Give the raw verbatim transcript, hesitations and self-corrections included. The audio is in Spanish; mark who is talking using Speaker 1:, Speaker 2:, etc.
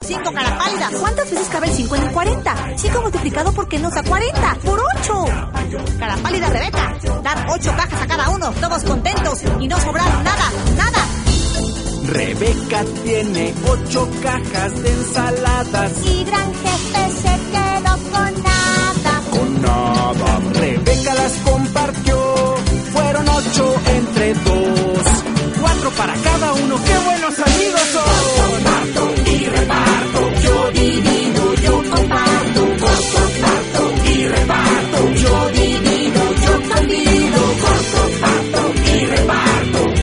Speaker 1: cinco, cara pálida.
Speaker 2: ¿Cuántas veces cabe el cinco en el cuarenta? cinco multiplicado por qué nos da cuarenta. ¡Por ocho!
Speaker 1: Cara pálida, Rebeca. Dar ocho cajas a cada uno, todos contentos y no sobrar nada, nada.
Speaker 3: Rebeca tiene ocho cajas de ensaladas
Speaker 4: y gran jefe se quedó con nada.